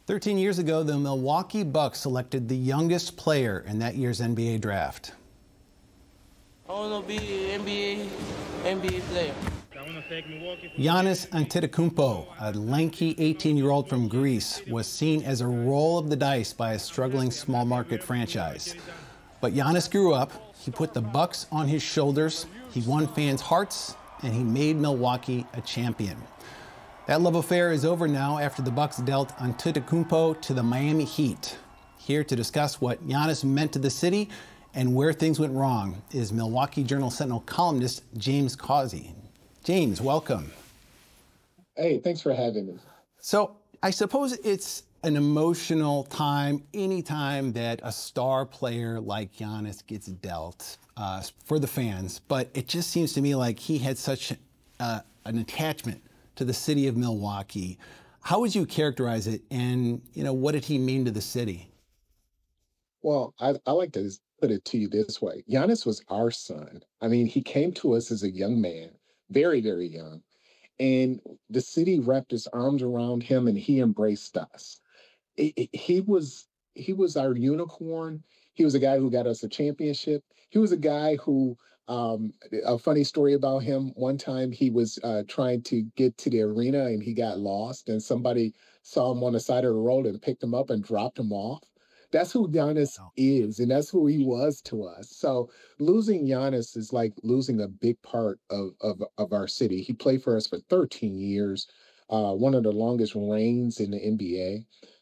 13 years ago, the Milwaukee Bucks selected the youngest player in that year's NBA draft. I want to be an NBA player. Giannis Antetokounmpo, a lanky 18-year-old from Greece, was seen as a roll of the dice by a struggling small market franchise. But Giannis grew up, he put the Bucks on his shoulders, he won fans' hearts, and he made Milwaukee a champion. That love affair is over now after the Bucks dealt Antetokounmpo to the Miami Heat. Here to discuss what Giannis meant to the city and where things went wrong is Milwaukee Journal-Sentinel columnist James Causey. James, welcome. Hey, thanks for having me. So I suppose it's an emotional time anytime that a star player like Giannis gets dealt for the fans, but it just seems to me like he had such an attachment to the city of Milwaukee. How would you characterize it, and what did he mean to the city? Well, I like to put it to you this way. Giannis was our son. I mean, he came to us as a young man, very, very young, and the city wrapped its arms around him and he embraced us. He was our unicorn. He was a guy who got us a championship. He was a guy who a funny story about him. One time he was trying to get to the arena and he got lost, and somebody saw him on the side of the road and picked him up and dropped him off. That's who Giannis is, and that's who he was to us. So losing Giannis is like losing a big part of our city. He played for us for 13 years, one of the longest reigns in the NBA.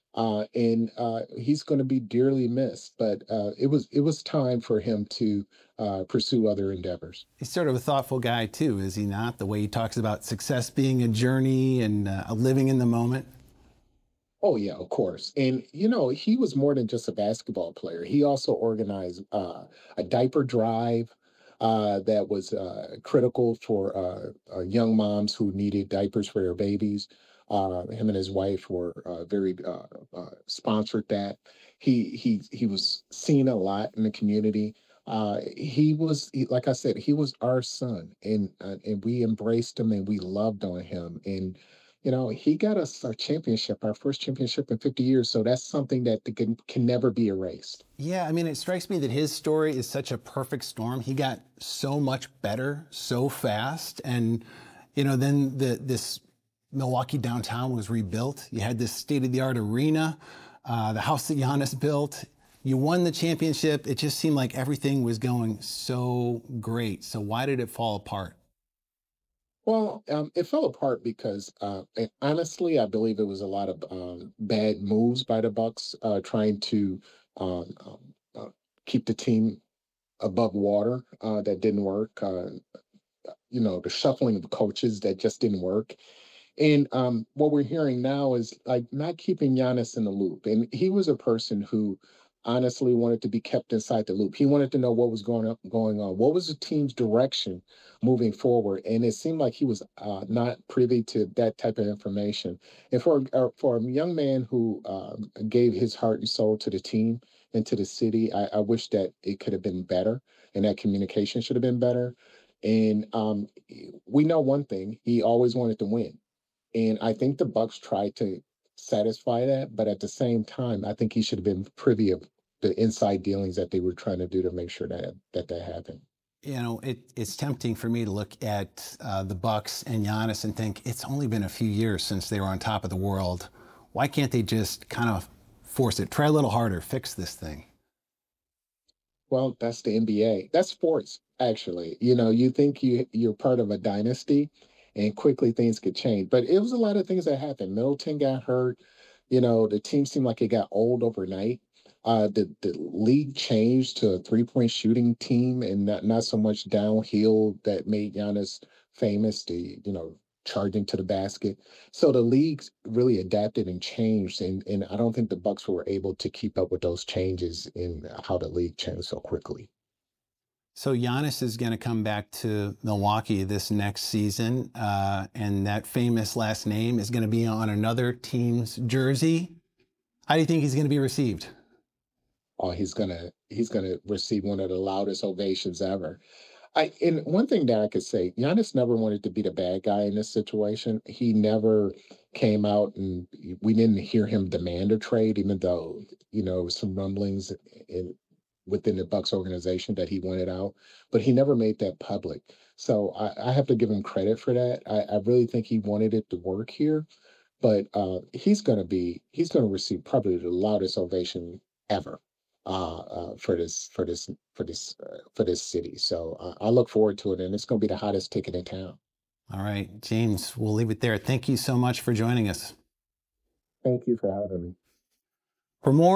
And he's going to be dearly missed. But it was time for him to pursue other endeavors. He's sort of a thoughtful guy too, is he not? The way he talks about success being a journey and living in the moment. Oh yeah, of course. And he was more than just a basketball player. He also organized a diaper drive that was critical for young moms who needed diapers for their babies. Him and his wife were very sponsored that. He was seen a lot in the community. Like I said, he was our son, and we embraced him and we loved on him. And he got us our championship, our first championship in 50 years. So that's something that can never be erased. Yeah, I mean, it strikes me that his story is such a perfect storm. He got so much better so fast. And, then this Milwaukee downtown was rebuilt. You had this state-of-the-art arena, the house that Giannis built. You won the championship. It just seemed like everything was going so great. So why did it fall apart? Well, it fell apart because, and honestly, I believe it was a lot of bad moves by the Bucks, trying to uh, keep the team above water. That didn't work. The shuffling of coaches that just didn't work. And what we're hearing now is like not keeping Giannis in the loop. And he was a person who honestly wanted to be kept inside the loop. He wanted to know what was going on. What was the team's direction moving forward? And it seemed like he was not privy to that type of information. And for a young man who gave his heart and soul to the team and to the city, I wish that it could have been better and that communication should have been better. And we know one thing: he always wanted to win. And I think the Bucks tried to satisfy that, but at the same time, I think he should have been privy of the inside dealings that they were trying to do to make sure that happened. It's tempting for me to look at the Bucks and Giannis and think it's only been a few years since they were on top of the world. Why can't they just kind of force it, try a little harder, fix this thing? Well, that's the NBA. That's sports, actually. You think you're part of a dynasty, and quickly things could change. But it was a lot of things that happened. Middleton got hurt. The team seemed like it got old overnight. The league changed to a 3-point shooting team and not so much downhill that made Giannis famous. Charging to the basket. So the leagues really adapted and changed, and I don't think the Bucks were able to keep up with those changes in how the league changed so quickly. So Giannis is going to come back to Milwaukee this next season, and that famous last name is going to be on another team's jersey. How do you think he's going to be received? Oh, he's gonna receive one of the loudest ovations ever. And one thing that I could say, Giannis never wanted to be the bad guy in this situation. He never, came out and we didn't hear him demand a trade, even though, some rumblings in within the Bucks organization that he wanted out, but he never made that public. So I have to give him credit for that. I really think he wanted it to work here, but he's gonna receive probably the loudest ovation ever for this city. So I look forward to it, and it's gonna be the hottest ticket in town. All right, James, we'll leave it there. Thank you so much for joining us. Thank you for having me. For more